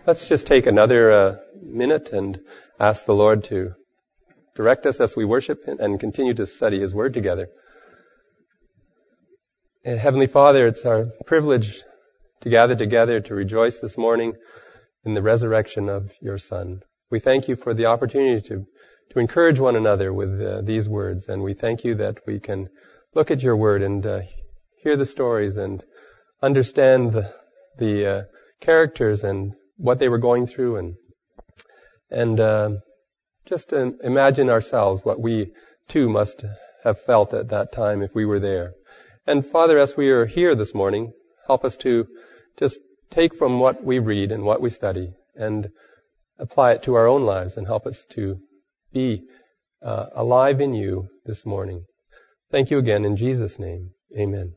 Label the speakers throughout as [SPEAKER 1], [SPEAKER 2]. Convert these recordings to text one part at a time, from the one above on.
[SPEAKER 1] Let's just take another minute and ask the Lord to direct us as we worship and continue to study His Word together. And Heavenly Father, it's our privilege to gather together to rejoice this morning in the resurrection of Your Son. We thank You for the opportunity to encourage one another with these words, and we thank You that we can look at Your Word and hear the stories and understand the characters and what they were going through, and just imagine ourselves what we too must have felt at that time if we were there. And Father, as we are here this morning, help us to just take from what we read and what we study and apply it to our own lives, and help us to be alive in You this morning. Thank You again in Jesus' name. Amen.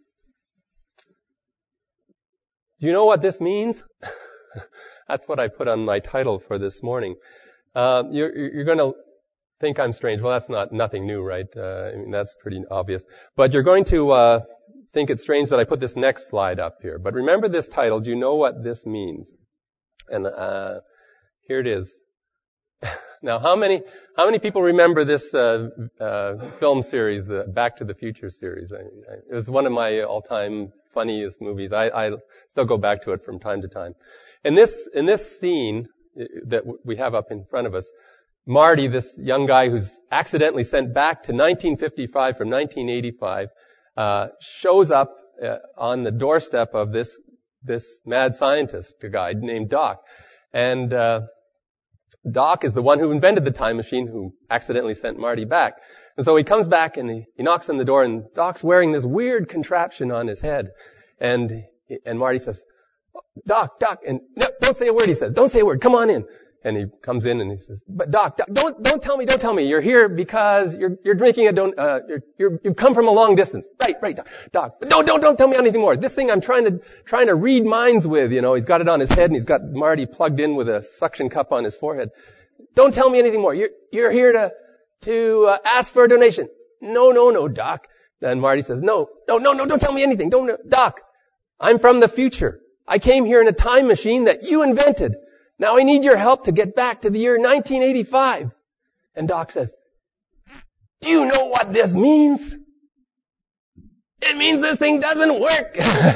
[SPEAKER 1] Do you know what this means? That's what I put on my title for this morning. You're going to think I'm strange. Well, that's nothing new, right? I mean, that's pretty obvious. But you're going to think it's strange that I put this next slide up here. But remember this title. Do you know what this means? And here it is. Now, how many people remember this film series, the Back to the Future series? It was one of my all-time funniest movies. I still go back to it from time to time. In this scene that we have up in front of us, Marty, this young guy who's accidentally sent back to 1955 from 1985, shows up on the doorstep of this mad scientist, a guy named Doc. And Doc is the one who invented the time machine, who accidentally sent Marty back. And so he comes back and he knocks on the door, and Doc's wearing this weird contraption on his head. And Marty says, Doc, and no, don't say a word, he says. Don't say a word, come on in. And he comes in and he says, but Doc, don't tell me. You're here because you're drinking you've come from a long distance. Right, Doc. Don't tell me anything more. This thing I'm trying to read minds with, he's got it on his head and he's got Marty plugged in with a suction cup on his forehead. Don't tell me anything more. You're here to ask for a donation. No, Doc. And Marty says, no, don't tell me anything. Doc, I'm from the future. I came here in a time machine that you invented. Now I need your help to get back to the year 1985. And Doc says, do you know what this means? It means this thing doesn't work.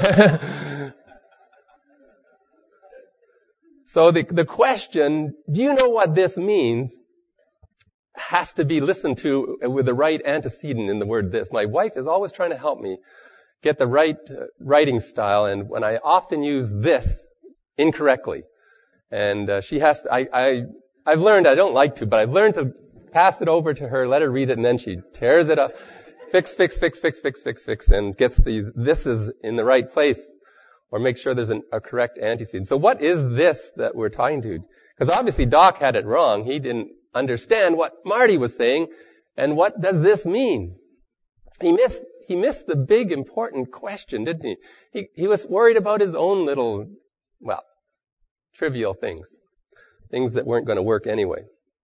[SPEAKER 1] So the question, do you know what this means, has to be listened to with the right antecedent in the word this. My wife is always trying to help me get the right writing style, and when I often use this incorrectly. And she has to, I've learned, I don't like to, but I've learned to pass it over to her, let her read it, and then she tears it up, fix, and gets this is in the right place, or make sure there's a correct antecedent. So what is this that we're talking to? Because obviously Doc had it wrong. He didn't understand what Marty was saying, and what does this mean? He missed the big important question, didn't he? He was worried about his own little, trivial things that weren't going to work anyway.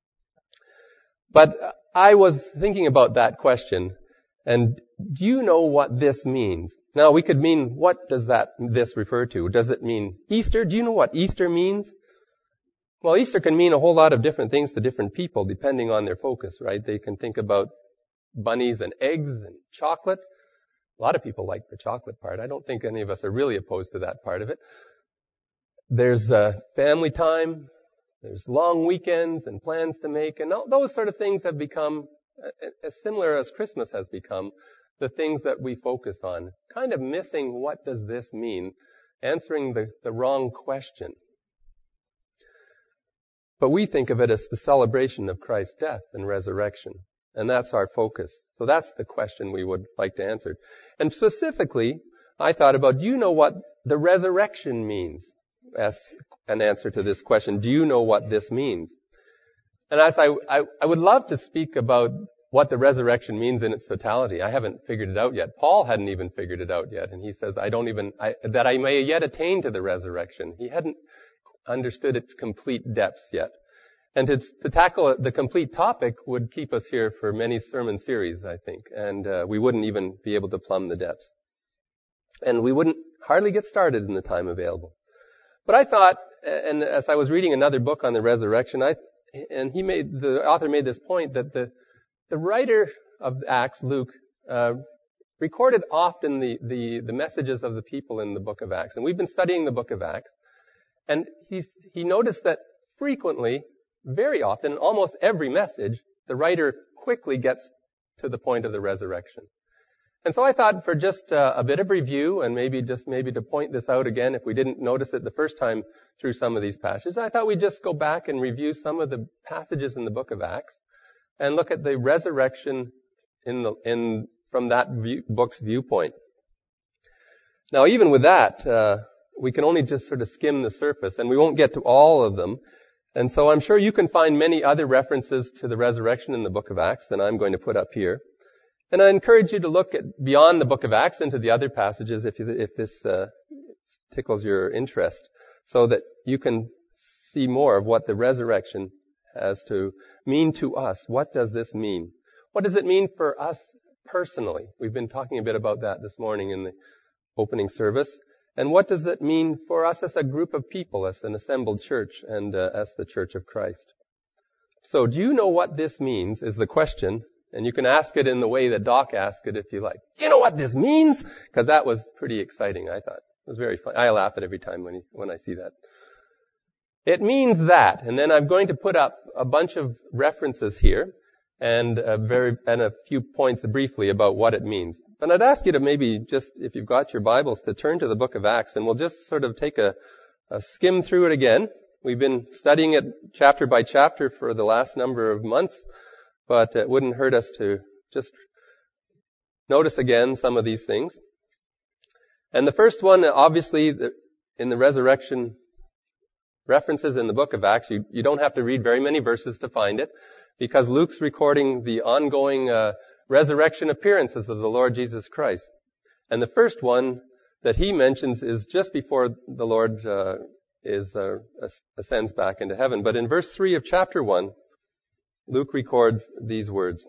[SPEAKER 1] But I was thinking about that question, and do you know what this means? Now, we could mean, what does this refer to? Does it mean Easter? Do you know what Easter means? Well, Easter can mean a whole lot of different things to different people, depending on their focus, right? They can think about bunnies and eggs and chocolate. A lot of people like the chocolate part. I don't think any of us are really opposed to that part of it. There's family time, there's long weekends and plans to make, and all those sort of things have become, as similar as Christmas has become, the things that we focus on, kind of missing what does this mean, answering the wrong question. But we think of it as the celebration of Christ's death and resurrection, and that's our focus. So that's the question we would like to answer. And specifically, I thought about, do you know what the resurrection means? As an answer to this question, do you know what this means? And as I would love to speak about what the resurrection means in its totality. I haven't figured it out yet. Paul hadn't even figured it out yet. And he says, that I may yet attain to the resurrection. He hadn't understood its complete depths yet. And to tackle the complete topic would keep us here for many sermon series, I think. And we wouldn't even be able to plumb the depths. And we wouldn't hardly get started in the time available. But I thought, and as I was reading another book on the resurrection, the author made this point that the writer of Acts, Luke, recorded often the messages of the people in the book of Acts. And we've been studying the book of Acts. And he noticed that frequently, very often, in almost every message, the writer quickly gets to the point of the resurrection. And so I thought for just a bit of review, and maybe to point this out again if we didn't notice it the first time through some of these passages, I thought we'd just go back and review some of the passages in the book of Acts and look at the resurrection from that book's viewpoint. Now, even with that, we can only just sort of skim the surface, and we won't get to all of them. And so I'm sure you can find many other references to the resurrection in the book of Acts than I'm going to put up here. And I encourage you to look at beyond the book of Acts into the other passages if this tickles your interest, so that you can see more of what the resurrection has to mean to us. What does this mean? What does it mean for us personally? We've been talking a bit about that this morning in the opening service. And what does it mean for us as a group of people, as an assembled church, and as the Church of Christ? So, do you know what this means is the question. And you can ask it in the way that Doc asked it if you like. You know what this means? Because that was pretty exciting, I thought. It was very fun. I laugh at every time when I see that. It means that. And then I'm going to put up a bunch of references here and a few points briefly about what it means. And I'd ask you to maybe just, if you've got your Bibles, to turn to the book of Acts, and we'll just sort of take a skim through it again. We've been studying it chapter by chapter for the last number of months. But it wouldn't hurt us to just notice again some of these things. And the first one, obviously, in the resurrection references in the book of Acts, you don't have to read very many verses to find it, because Luke's recording the ongoing resurrection appearances of the Lord Jesus Christ. And the first one that he mentions is just before the Lord ascends back into heaven. But in verse 3 of chapter 1, Luke records these words.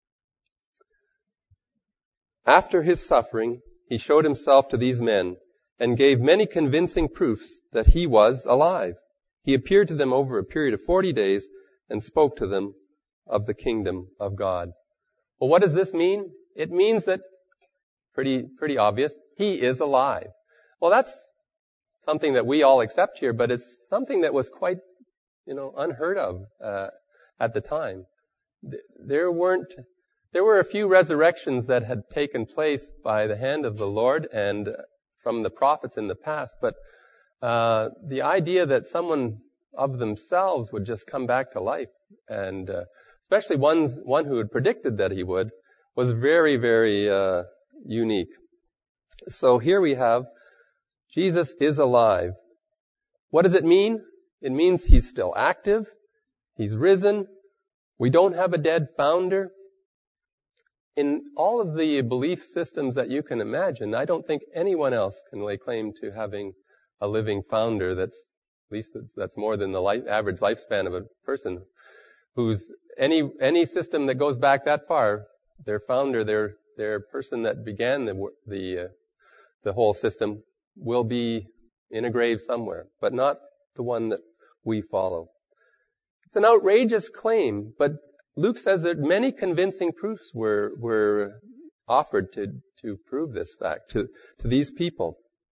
[SPEAKER 1] After his suffering, he showed himself to these men and gave many convincing proofs that he was alive. He appeared to them over a period of 40 days and spoke to them of the kingdom of God. Well, what does this mean? It means that, pretty obvious, he is alive. Well, that's something that we all accept here, but it's something that was quite, unheard of at the time. There were a few resurrections that had taken place by the hand of the Lord and from the prophets in the past, but the idea that someone of themselves would just come back to life, and especially one who had predicted that he would, was very, very unique. So here we have Jesus is alive. What does it mean? It means he's still active. He's risen. We don't have a dead founder. In all of the belief systems that you can imagine, I don't think anyone else can lay claim to having a living founder that's more than the average lifespan of a person. Who's any system that goes back that far, their founder, their person that began the whole system, will be in a grave somewhere, but not the one that we follow. It's an outrageous claim, but Luke says that many convincing proofs were offered to prove this fact to these people.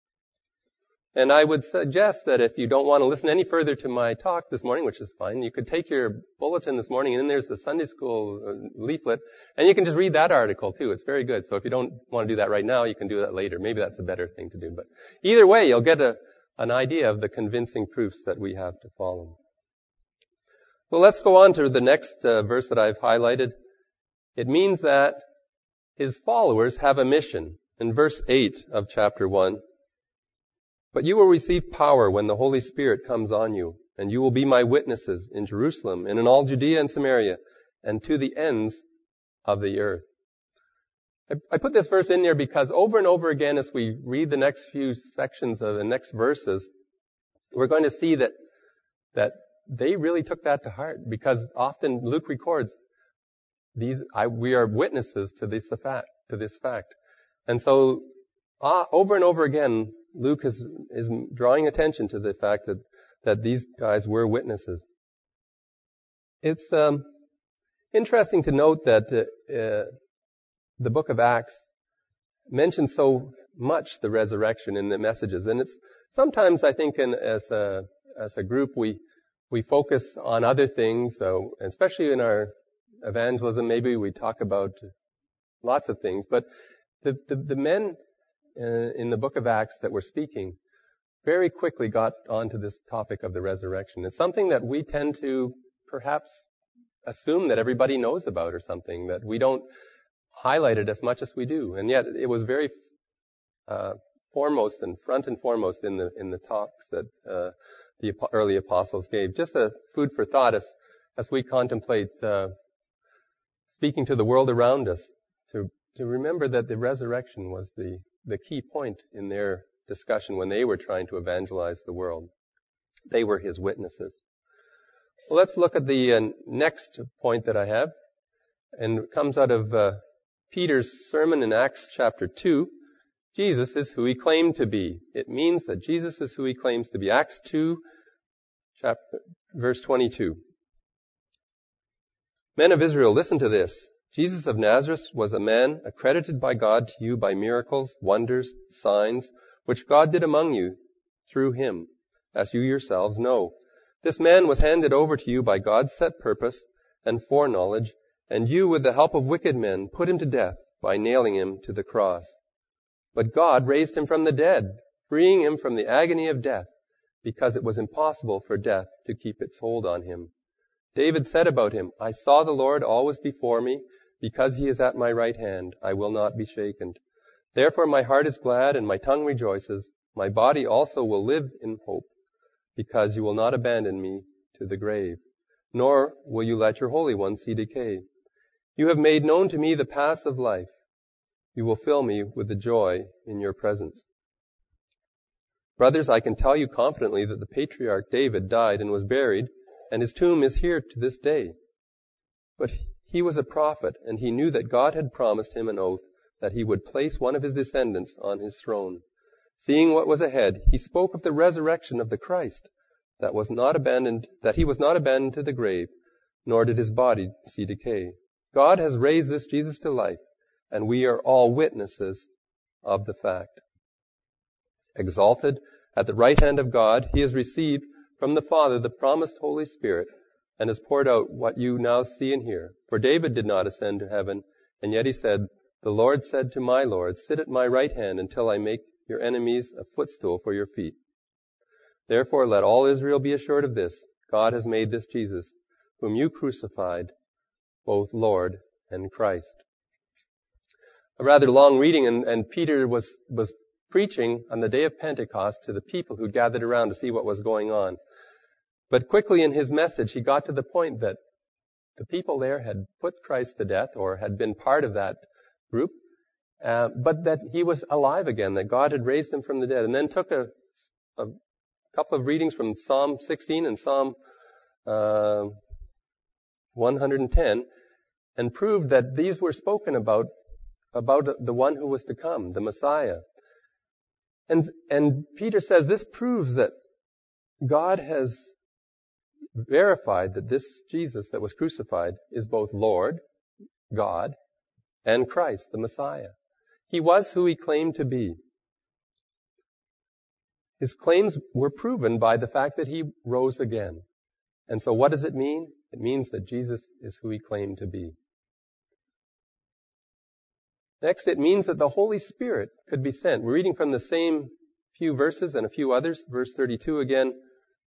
[SPEAKER 1] And I would suggest that if you don't want to listen any further to my talk this morning, which is fine, you could take your bulletin this morning, and then there's the Sunday school leaflet, and you can just read that article too. It's very good. So if you don't want to do that right now, you can do that later. Maybe that's a better thing to do. But either way, you'll get an idea of the convincing proofs that we have to follow. Well, let's go on to the next verse that I've highlighted. It means that his followers have a mission. In verse 8 of chapter 1, but you will receive power when the Holy Spirit comes on you, and you will be my witnesses in Jerusalem and in all Judea and Samaria and to the ends of the earth. I put this verse in there because over and over again as we read the next few sections of the next verses, we're going to see that they really took that to heart, because often Luke records we are witnesses to this fact. And so over and over again, Luke is drawing attention to the fact that that these guys were witnesses. It's interesting to note that the book of Acts mentions so much the resurrection in the messages, and it's sometimes I think as a group we focus on other things, especially in our evangelism. Maybe we talk about lots of things, but the men in the book of Acts that were speaking very quickly got onto this topic of the resurrection. It's something that we tend to perhaps assume that everybody knows about or something, that we don't highlight it as much as we do. And yet it was very foremost and front and foremost in the talks that the early apostles gave. Just a food for thought as we contemplate speaking to the world around us, to remember that the resurrection was the key point in their discussion when they were trying to evangelize the world. They were his witnesses. Well, let's look at the next point that I have, and it comes out of Peter's sermon in Acts chapter 2. Jesus is who he claimed to be. It means that Jesus is who he claims to be. Acts 2, verse 22. Men of Israel, listen to this. Jesus of Nazareth was a man accredited by God to you by miracles, wonders, signs, which God did among you through him, as you yourselves know. This man was handed over to you by God's set purpose and foreknowledge, and you, with the help of wicked men, put him to death by nailing him to the cross. But God raised him from the dead, freeing him from the agony of death, because it was impossible for death to keep its hold on him. David said about him, I saw the Lord always before me, because he is at my right hand, I will not be shaken. Therefore my heart is glad and my tongue rejoices. My body also will live in hope, because you will not abandon me to the grave, nor will you let your Holy One see decay. You have made known to me the paths of life. You will fill me with the joy in your presence. Brothers, I can tell you confidently that the patriarch David died and was buried, and his tomb is here to this day. But he was a prophet, and he knew that God had promised him an oath that he would place one of his descendants on his throne. Seeing what was ahead, he spoke of the resurrection of the Christ, that he was not abandoned to the grave, nor did his body see decay. God has raised this Jesus to life, and we are all witnesses of the fact. Exalted at the right hand of God, he has received from the Father the promised Holy Spirit, and has poured out what you now see and hear. For David did not ascend to heaven, and yet he said, The Lord said to my Lord, Sit at my right hand until I make your enemies a footstool for your feet. Therefore let all Israel be assured of this, God has made this Jesus, whom you crucified, both Lord and Christ. A rather long reading, and Peter was preaching on the day of Pentecost to the people who gathered around to see what was going on. But quickly in his message, he got to the point that the people there had put Christ to death, or had been part of that group, but that he was alive again, that God had raised him from the dead. And then took a couple of readings from Psalm 16 and Psalm 110, and proved that these were spoken about the one who was to come, the Messiah. And Peter says this proves that God has verified that this Jesus that was crucified is both Lord, God, and Christ, the Messiah. He was who he claimed to be. His claims were proven by the fact that he rose again. And so what does it mean? It means that Jesus is who he claimed to be. Next, it means that the Holy Spirit could be sent. We're reading from the same few verses and a few others. Verse 32 again.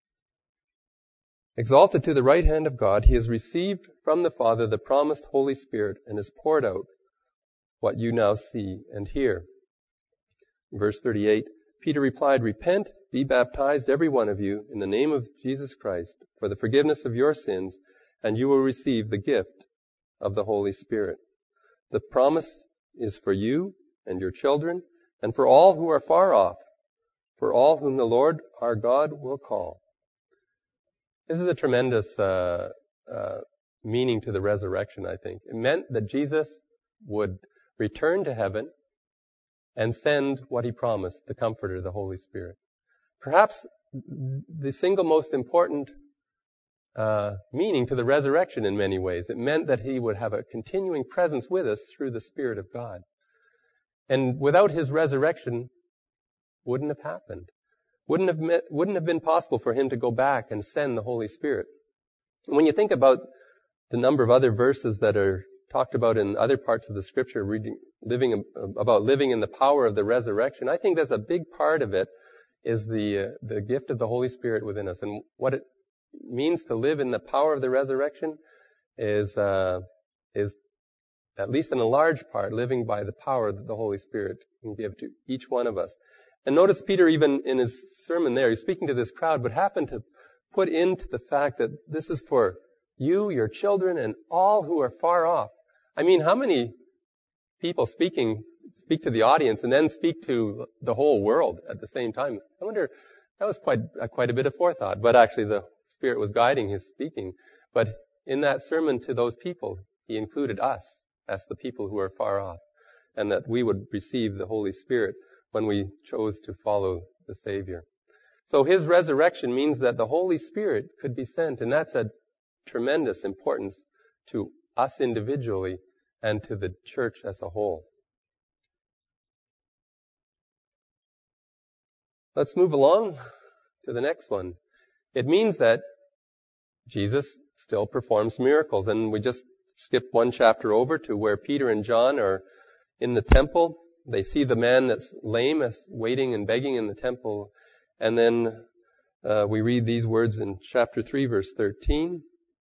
[SPEAKER 1] Exalted to the right hand of God, he has received from the Father the promised Holy Spirit and has poured out what you now see and hear. Verse 38, Peter replied, Repent, be baptized, every one of you, in the name of Jesus Christ, for the forgiveness of your sins, and you will receive the gift of the Holy Spirit. The promise is for you and your children, and for all who are far off, for all whom the Lord our God will call. This is a tremendous meaning to the resurrection, I think. It meant that Jesus would return to heaven and send what he promised, the Comforter, the Holy Spirit. Perhaps the single most important meaning to the resurrection in many ways. It meant that he would have a continuing presence with us through the Spirit of God. And without his resurrection, wouldn't have happened. Wouldn't have been possible for him to go back and send the Holy Spirit. And when you think about the number of other verses that are talked about in other parts of the Scripture, living in the power of the resurrection, I think that's a big part of it is the gift of the Holy Spirit within us. And what it means to live in the power of the resurrection is at least in a large part, living by the power that the Holy Spirit can give to each one of us. And notice Peter, even in his sermon there, he's speaking to this crowd, but happened to put into the fact that this is for you, your children, and all who are far off. I mean, how many people speak to the audience and then speak to the whole world at the same time? I wonder, that was quite a bit of forethought, but actually the Spirit was guiding his speaking. But in that sermon to those people, he included us as the people who are far off, and that we would receive the Holy Spirit when we chose to follow the Savior. So his resurrection means that the Holy Spirit could be sent, and that's a tremendous importance to us individually and to the church as a whole. Let's move along to the next one. It means that Jesus still performs miracles, and we just skipped one chapter over to where Peter and John are in the temple. They see the man that's lame as waiting and begging in the temple. And then we read these words in chapter 3, verse 13.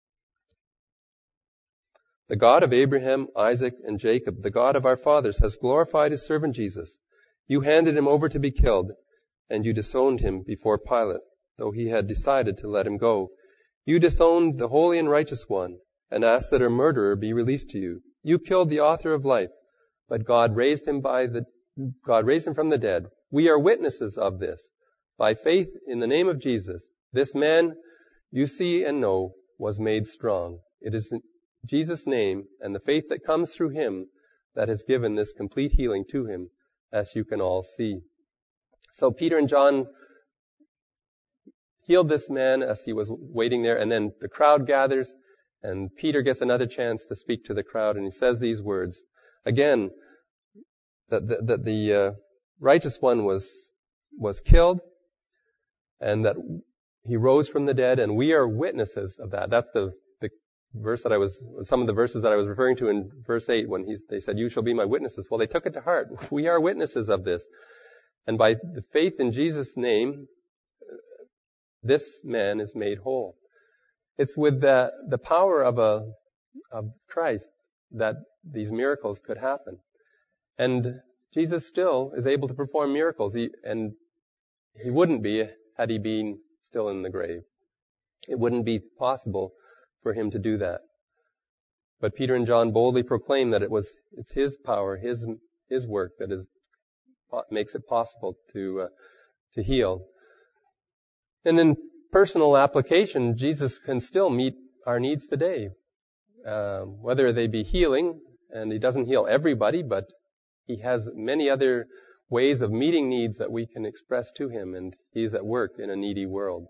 [SPEAKER 1] The God of Abraham, Isaac, and Jacob, the God of our fathers, has glorified his servant Jesus. You handed him over to be killed, and you disowned him before Pilate, though he had decided to let him go. You disowned the holy and righteous one, and asked that a murderer be released to you. You killed the author of life, but God raised him from the dead. We are witnesses of this. By faith in the name of Jesus, this man you see and know was made strong. It is in Jesus' name and the faith that comes through him that has given this complete healing to him, as you can all see. So Peter and John healed this man as he was waiting there, and then the crowd gathers, and Peter gets another chance to speak to the crowd, and he says these words. Again, that the righteous one was killed, and that he rose from the dead, and we are witnesses of that. That's the verse some of the verses that I was referring to in verse 8 when they said, you shall be my witnesses. Well, they took it to heart. We are witnesses of this. And by the faith in Jesus' name, this man is made whole. It's with the power of Christ that these miracles could happen. And Jesus still is able to perform miracles, and he wouldn't be had he been still in the grave. It wouldn't be possible for him to do that. But Peter and John boldly proclaim that it's his power, his work that makes it possible to heal. And in personal application, Jesus can still meet our needs today, whether they be healing, and he doesn't heal everybody, but he has many other ways of meeting needs that we can express to him, and he is at work in a needy world.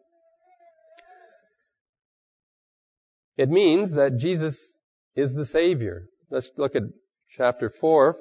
[SPEAKER 1] It means that Jesus is the Savior. Let's look at chapter 4.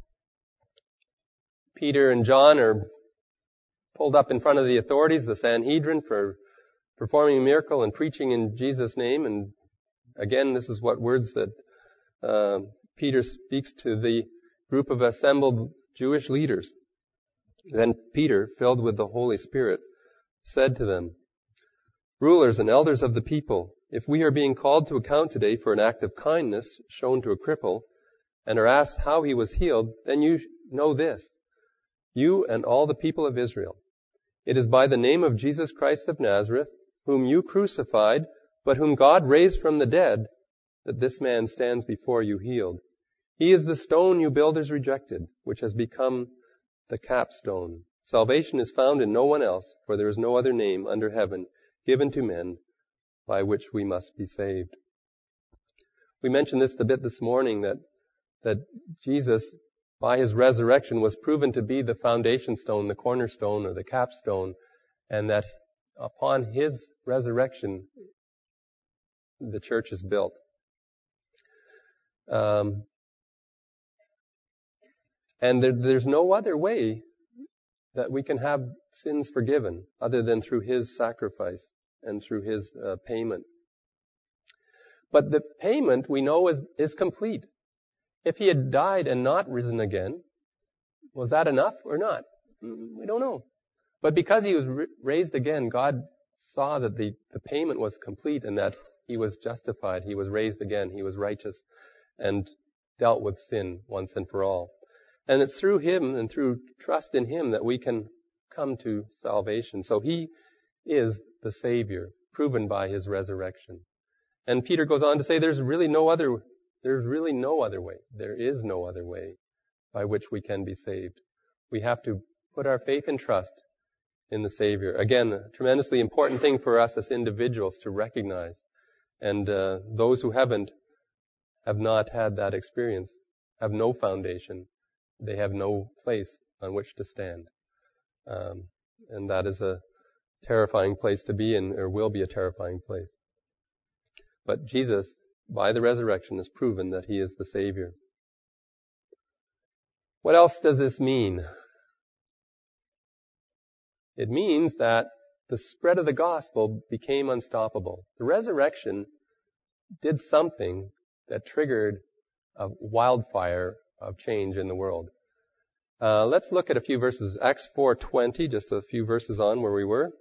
[SPEAKER 1] Peter and John are pulled up in front of the authorities, the Sanhedrin, for performing a miracle and preaching in Jesus' name. And again, this is what words that Peter speaks to the group of assembled Jewish leaders. Then Peter, filled with the Holy Spirit, said to them, rulers and elders of the people, if we are being called to account today for an act of kindness shown to a cripple, and are asked how he was healed, then you know this, you and all the people of Israel. It is by the name of Jesus Christ of Nazareth, whom you crucified, but whom God raised from the dead, that this man stands before you healed. He is the stone you builders rejected, which has become the capstone. Salvation is found in no one else, for there is no other name under heaven given to men by which we must be saved. We mentioned this a bit this morning, that Jesus, by his resurrection, was proven to be the foundation stone, the cornerstone, or the capstone, and that Upon his resurrection, the church is built. And there's no other way that we can have sins forgiven other than through his sacrifice and through his payment. But the payment, we know, is complete. If he had died and not risen again, was that enough or not? We don't know. But because he was raised again, God saw that the payment was complete and that he was justified. He was raised again. He was righteous and dealt with sin once and for all. And it's through him and through trust in him that we can come to salvation. So he is the Savior, proven by his resurrection. And Peter goes on to say there's really no other way. There is no other way by which we can be saved. We have to put our faith and trust in the Savior. Again, a tremendously important thing for us as individuals to recognize. And those who have not had that experience, have no foundation. They have no place on which to stand. And that is a terrifying place to be in, or will be a terrifying place. But Jesus, by the resurrection, has proven that he is the Savior. What else does this mean? It means that the spread of the gospel became unstoppable. The resurrection did something that triggered a wildfire of change in the world. Let's look at a few verses. Acts 4:20, just a few verses on where we were.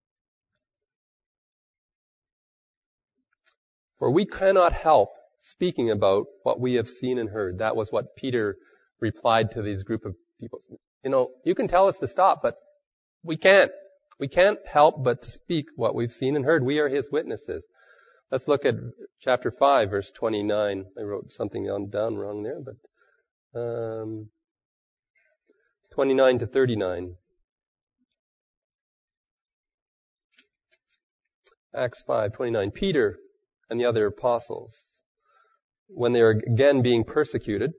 [SPEAKER 1] For we cannot help speaking about what we have seen and heard. That was what Peter replied to these group of people. You can tell us to stop, but we can't. We can't help but to speak what we've seen and heard. We are his witnesses. Let's look at chapter 5, verse 29. I wrote something down wrong there, but 29 to 39. Acts 5:29. Peter and the other apostles, when they are again being persecuted,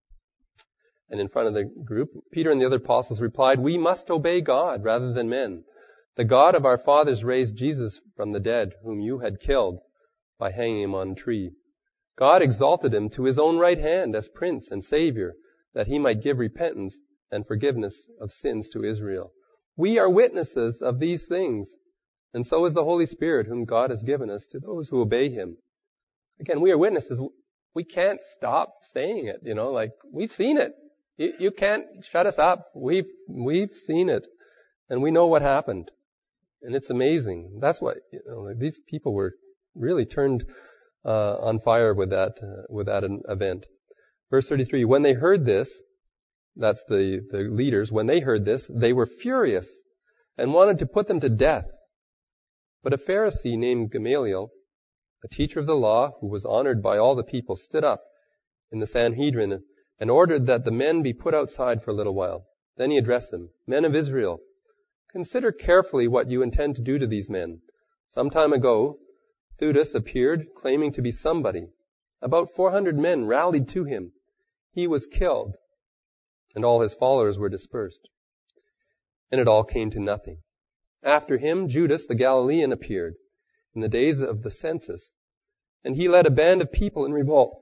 [SPEAKER 1] and in front of the group, Peter and the other apostles replied, "We must obey God rather than men. The God of our fathers raised Jesus from the dead, whom you had killed by hanging him on a tree. God exalted him to his own right hand as Prince and Savior, that he might give repentance and forgiveness of sins to Israel. We are witnesses of these things, and so is the Holy Spirit, whom God has given us to those who obey him." Again, we are witnesses. We can't stop saying it, we've seen it. You can't shut us up. We've seen it, and we know what happened. And it's amazing. That's what, these people were really turned on fire with that event. Verse 33, when they heard this, that's the leaders, when they heard this, they were furious and wanted to put them to death. But a Pharisee named Gamaliel, a teacher of the law who was honored by all the people, stood up in the Sanhedrin and ordered that the men be put outside for a little while. Then he addressed them, "Men of Israel, consider carefully what you intend to do to these men. Some time ago, Theudas appeared, claiming to be somebody. About 400 men rallied to him. He was killed, and all his followers were dispersed. And it all came to nothing. After him, Judas the Galilean appeared in the days of the census, and he led a band of people in revolt.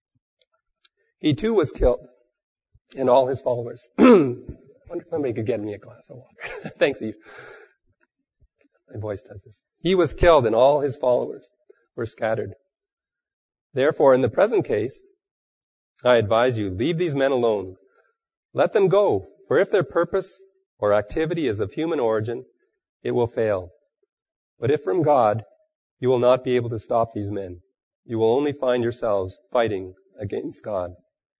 [SPEAKER 1] He too was killed, and all his followers." I wonder if somebody could get me a glass of water. Thanks, Eve. My voice does this. He was killed, and all his followers were scattered. Therefore, in the present case, I advise you, leave these men alone. Let them go, for if their purpose or activity is of human origin, it will fail. But if from God, you will not be able to stop these men. You will only find yourselves fighting against God.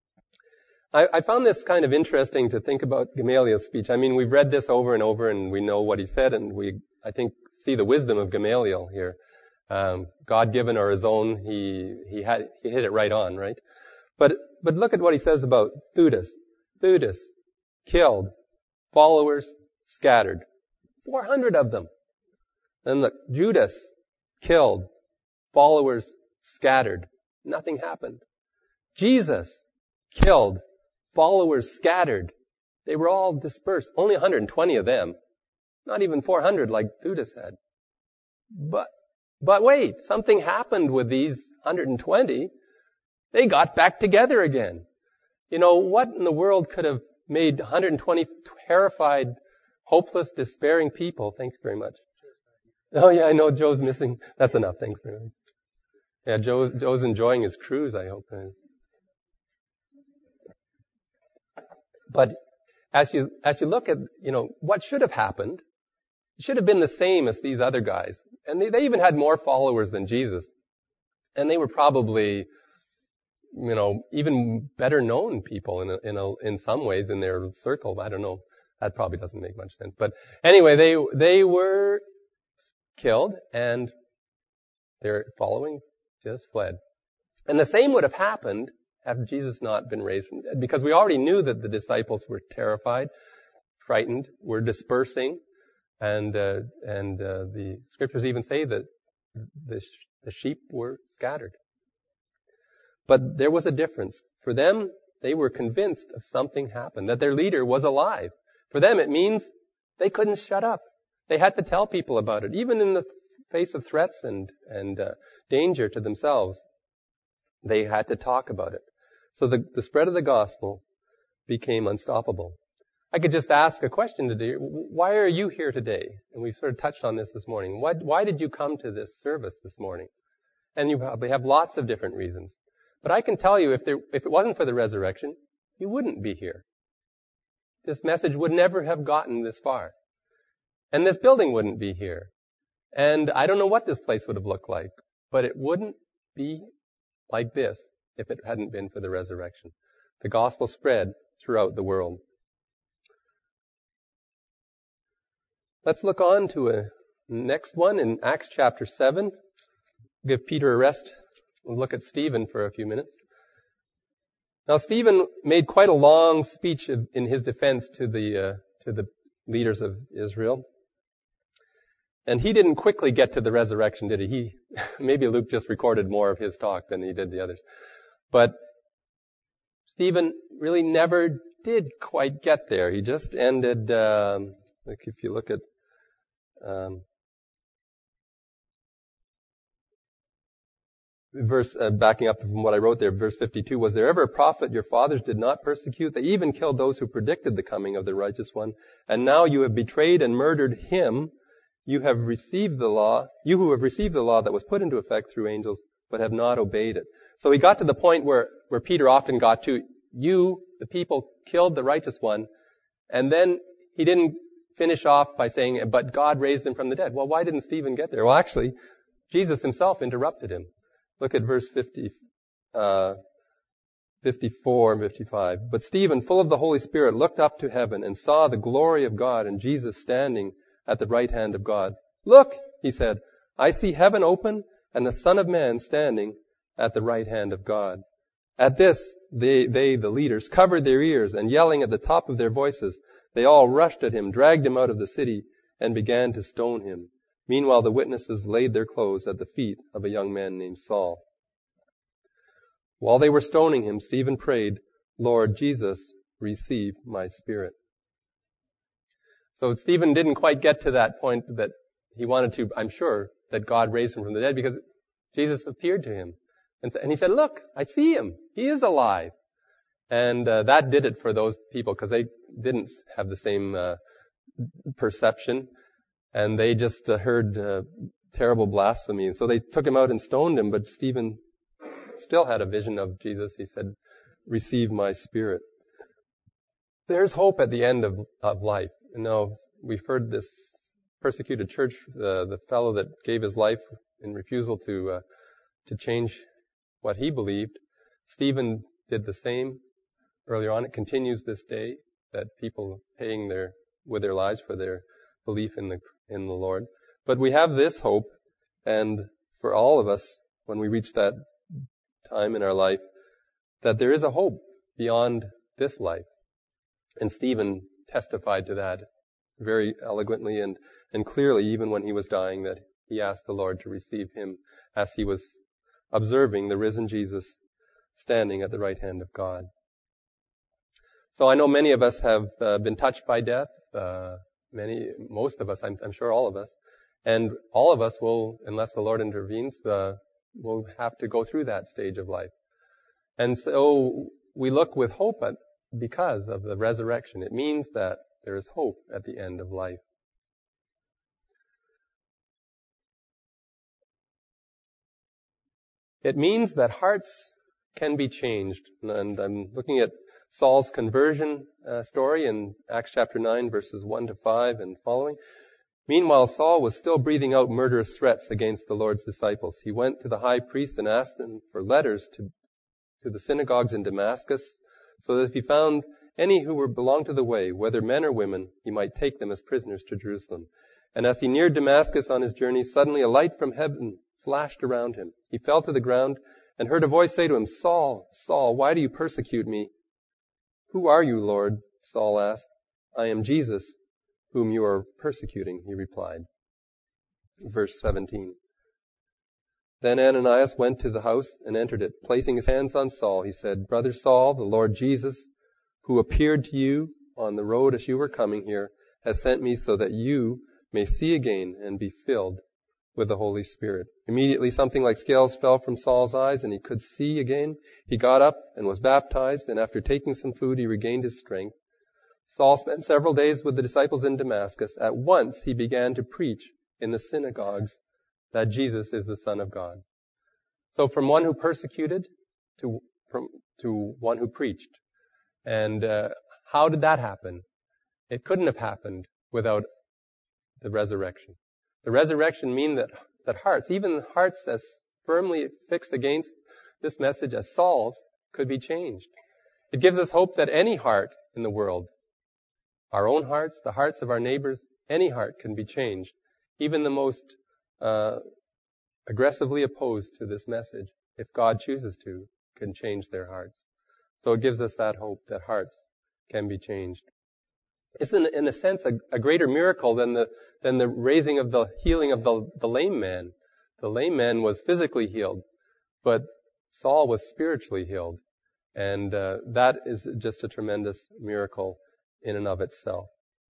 [SPEAKER 1] I found this kind of interesting to think about Gamaliel's speech. I mean, we've read this over and over, and we know what he said, and we, I think, see the wisdom of Gamaliel here. God-given or his own, he hit it right on, right? But look at what he says about Theudas. Theudas, killed. Followers, scattered. 400 of them. And look, Judas, killed. Followers, scattered. Nothing happened. Jesus, killed. Followers, scattered. They were all dispersed. Only 120 of them. Not even 400 like Theudas had. But wait, something happened with these 120. They got back together again. What in the world could have made 120 terrified, hopeless, despairing people? Thanks very much. Oh yeah, I know Joe's missing. That's enough. Thanks very much. Yeah, Joe's enjoying his cruise, I hope. But as you look at, what should have happened, it should have been the same as these other guys. And they even had more followers than Jesus. And they were probably, even better known people in some ways in their circle. I don't know. That probably doesn't make much sense. But anyway, they were killed and their following just fled. And the same would have happened had Jesus not been raised from the dead, because we already knew that the disciples were terrified, frightened, were dispersing, and the scriptures even say that the sheep were scattered. But there was a difference. For them, they were convinced of something happened, that their leader was alive. For them, it means they couldn't shut up. They had to tell people about it, even in the face of threats and danger to themselves. They had to talk about it. So the spread of the gospel became unstoppable. I could just ask a question today. Why are you here today? And we've sort of touched on this morning. Why did you come to this service this morning? And you probably have lots of different reasons. But I can tell you, if it wasn't for the resurrection, you wouldn't be here. This message would never have gotten this far. And this building wouldn't be here. And I don't know what this place would have looked like, but it wouldn't be like this if it hadn't been for the resurrection. The gospel spread throughout the world. Let's look on to a next one in Acts chapter 7. Give Peter a rest. We'll look at Stephen for a few minutes. Now, Stephen made quite a long speech in his defense to the leaders of Israel. And he didn't quickly get to the resurrection, did he? Maybe Luke just recorded more of his talk than he did the others. But Stephen really never did quite get there. He just ended, if you look at verse, backing up from what I wrote there, verse 52, was there ever a prophet your fathers did not persecute? They even killed those who predicted the coming of the righteous one. And now you have betrayed and murdered him. You who have received the law that was put into effect through angels, but have not obeyed it. So he got to the point where Peter often got to, you, the people, killed the righteous one. And then he didn't finish off by saying, but God raised him from the dead. Well, why didn't Stephen get there? Well, actually, Jesus himself interrupted him. Look at verse 54 and 55. But Stephen, full of the Holy Spirit, looked up to heaven and saw the glory of God and Jesus standing at the right hand of God. Look, he said, I see heaven open and the Son of Man standing at the right hand of God. At this, they, the leaders, covered their ears, and yelling at the top of their voices, they all rushed at him, dragged him out of the city, and began to stone him. Meanwhile, the witnesses laid their clothes at the feet of a young man named Saul. While they were stoning him, Stephen prayed, Lord Jesus, receive my spirit. So Stephen didn't quite get to that point that he wanted to, I'm sure, that God raised him from the dead, because Jesus appeared to him. And he said, look, I see him. He is alive. And that did it for those people, because they didn't have the same perception. And they just heard terrible blasphemy. And so they took him out and stoned him, but Stephen still had a vision of Jesus. He said, receive my spirit. There's hope at the end of life. We've heard this persecuted church, the fellow that gave his life in refusal to change what he believed. Stephen did the same earlier on. It continues this day, that people paying with their lives for their belief in the Lord. But we have this hope, and for all of us, when we reach that time in our life, that there is a hope beyond this life. And Stephen testified to that very eloquently and clearly, even when he was dying, that he asked the Lord to receive him as he was observing the risen Jesus standing at the right hand of God. So I know many of us have been touched by death. most of us, I'm sure all of us, and all of us will, unless the Lord intervenes, will have to go through that stage of life. And so we look with hope because of the resurrection. It means that there is hope at the end of life. It means that hearts can be changed. And I'm looking at Saul's conversion story in Acts chapter 9, verses 1 to 5 and following. Meanwhile, Saul was still breathing out murderous threats against the Lord's disciples. He went to the high priest and asked them for letters to the synagogues in Damascus, so that if he found any who belonged to the way, whether men or women, he might take them as prisoners to Jerusalem. And as he neared Damascus on his journey, suddenly a light from heaven flashed around him. He fell to the ground and heard a voice say to him, "Saul, Saul, why do you persecute me?" "Who are you, Lord?" Saul asked. "I am Jesus, whom you are persecuting," he replied. Verse 17. Then Ananias went to the house and entered it. Placing his hands on Saul, he said, "Brother Saul, the Lord Jesus, who appeared to you on the road as you were coming here, has sent me so that you may see again and be filled with the Holy Spirit." Immediately something like scales fell from Saul's eyes, and he could see again. He got up and was baptized, and after taking some food, he regained his strength. Saul spent several days with the disciples in Damascus. At once he began to preach in the synagogues that Jesus is the Son of God. So from one who persecuted to one who preached. And how did that happen? It couldn't have happened without the resurrection. The resurrection means that hearts, even hearts as firmly fixed against this message as Saul's, could be changed. It gives us hope that any heart in the world, our own hearts, the hearts of our neighbors, any heart can be changed. Even the most aggressively opposed to this message, if God chooses to, can change their hearts. So it gives us that hope that hearts can be changed. It's in a sense a greater miracle than the raising of the healing of the lame man. The lame man was physically healed, but Saul was spiritually healed. And that is just a tremendous miracle in and of itself.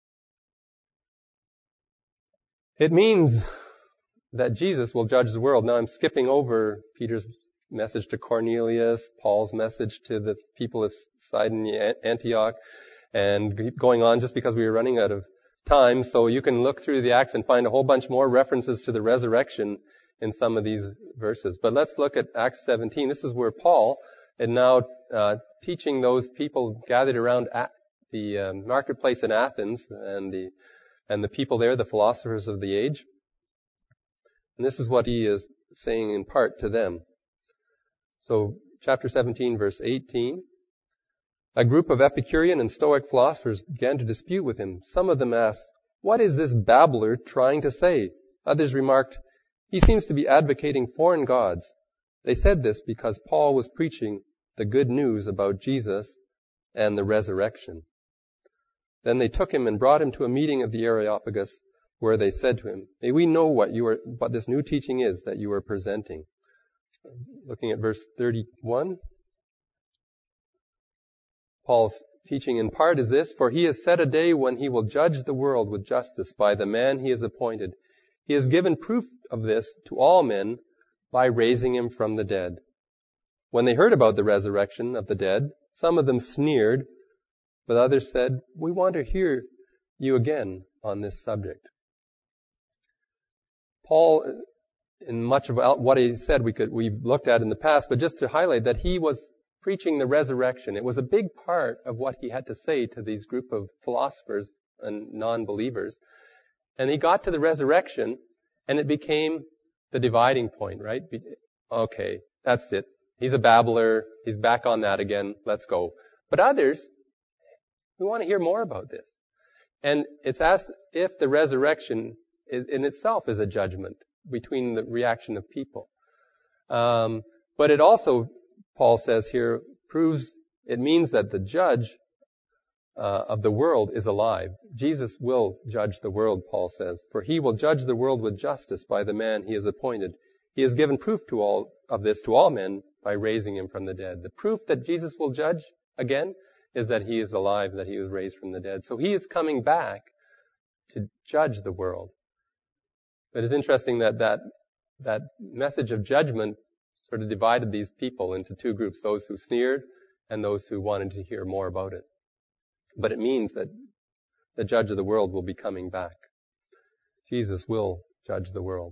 [SPEAKER 1] It means that Jesus will judge the world. Now I'm skipping over Peter's message to Cornelius, Paul's message to the people of Sidon, Antioch, and keep going on just because we were running out of time. So you can look through the Acts and find a whole bunch more references to the resurrection in some of these verses. But let's look at Acts 17. This is where Paul is now teaching those people gathered around at the marketplace in Athens and the people there, the philosophers of the age. And this is what he is saying in part to them. So, chapter 17, verse 18. A group of Epicurean and Stoic philosophers began to dispute with him. Some of them asked, "What is this babbler trying to say?" Others remarked, "He seems to be advocating foreign gods." They said this because Paul was preaching the good news about Jesus and the resurrection. Then they took him and brought him to a meeting of the Areopagus, where they said to him, "May we know what this new teaching is that you are presenting?" Looking at verse 31. Paul's teaching in part is this: "For he has set a day when he will judge the world with justice by the man he has appointed. He has given proof of this to all men by raising him from the dead." When they heard about the resurrection of the dead, some of them sneered, but others said, "We want to hear you again on this subject." Paul, in much of what he said, we've looked at in the past, but just to highlight that he was preaching the resurrection. It was a big part of what he had to say to these group of philosophers and non-believers. And he got to the resurrection, and it became the dividing point, right? Okay, that's it. He's a babbler. He's back on that again. Let's go. But others, we want to hear more about this. And it's as if the resurrection in itself is a judgment between the reaction of people. But it also, Paul says here, it means that the judge of the world is alive. Jesus will judge the world, Paul says, for he will judge the world with justice by the man he has appointed. He has given proof to all men by raising him from the dead. The proof that Jesus will judge again is that he is alive, that he was raised from the dead. So he is coming back to judge the world. But it's interesting that message of judgment sort of divided these people into two groups, those who sneered and those who wanted to hear more about it. But it means that the judge of the world will be coming back. Jesus will judge the world.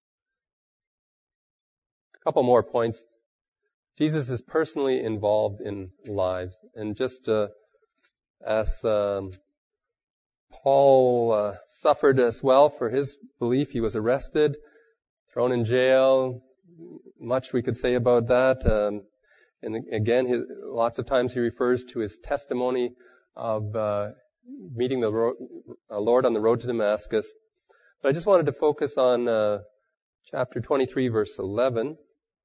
[SPEAKER 1] A couple more points. Jesus is personally involved in lives. And just as Paul suffered as well for his belief, he was arrested, thrown in jail. Much we could say about that. And again, lots of times he refers to his testimony of meeting the Lord on the road to Damascus. But I just wanted to focus on chapter 23, verse 11.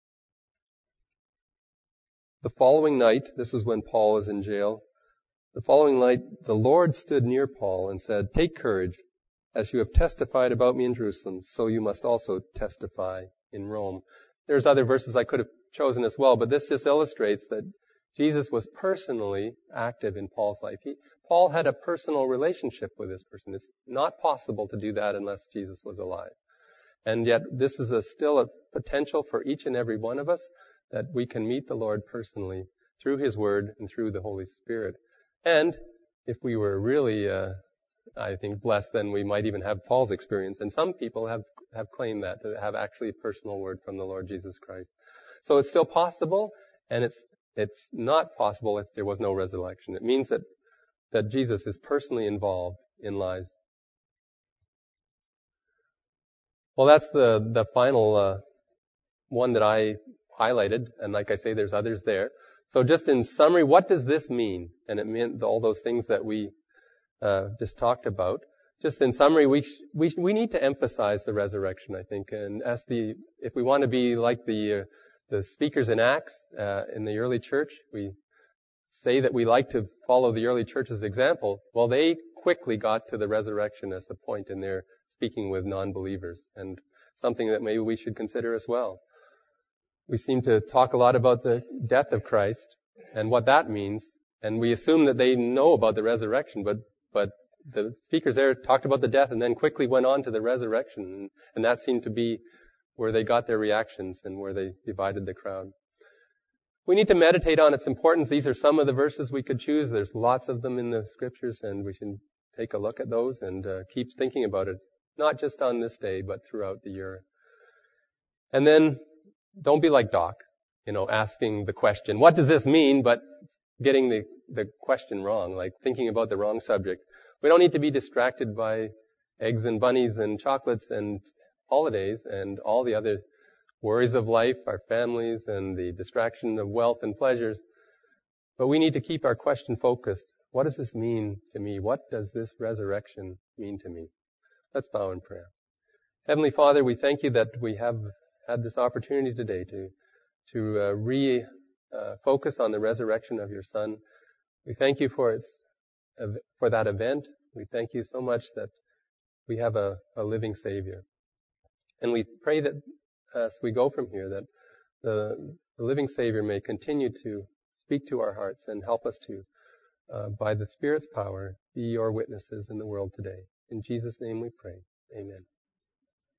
[SPEAKER 1] The following night, this is when Paul is in jail, the following night the Lord stood near Paul and said, "Take courage, as you have testified about me in Jerusalem, so you must also testify in Rome." There's other verses I could have chosen as well, but this just illustrates that Jesus was personally active in Paul's life. Paul had a personal relationship with this person. It's not possible to do that unless Jesus was alive. And yet this is still a potential for each and every one of us, that we can meet the Lord personally through His Word and through the Holy Spirit. And if we were really, I think, blessed, then we might even have Paul's experience. And some people have claimed that, to have actually a personal word from the Lord Jesus Christ. So it's still possible, and it's not possible if there was no resurrection. It means that Jesus is personally involved in lives. Well, that's the final one that I highlighted, and like I say, there's others there. So just in summary, what does this mean? And it meant all those things that we just talked about. Just in summary, we need to emphasize the resurrection, I think, and if we want to be like the speakers in Acts in the early church, we say that we like to follow the early church's example. Well, they quickly got to the resurrection as a point in their speaking with non-believers, and something that maybe we should consider as well. We seem to talk a lot about the death of Christ and what that means, and we assume that they know about the resurrection, but the speakers there talked about the death and then quickly went on to the resurrection, and that seemed to be where they got their reactions and where they divided the crowd. We need to meditate on its importance. These are some of the verses we could choose. There's lots of them in the scriptures, and we should take a look at those and keep thinking about it, not just on this day, but throughout the year. And then don't be like Doc, asking the question, what does this mean, but getting the question wrong, like thinking about the wrong subject. We don't need to be distracted by eggs and bunnies and chocolates and holidays and all the other worries of life, our families, and the distraction of wealth and pleasures. But we need to keep our question focused. What does this mean to me? What does this resurrection mean to me? Let's bow in prayer. Heavenly Father, we thank you that we have had this opportunity today to focus on the resurrection of your Son. We thank you for that event. We thank you so much that we have a living Savior. And we pray that as we go from here, that the living Savior may continue to speak to our hearts and help us to, by the Spirit's power, be your witnesses in the world today. In Jesus' name we pray. Amen.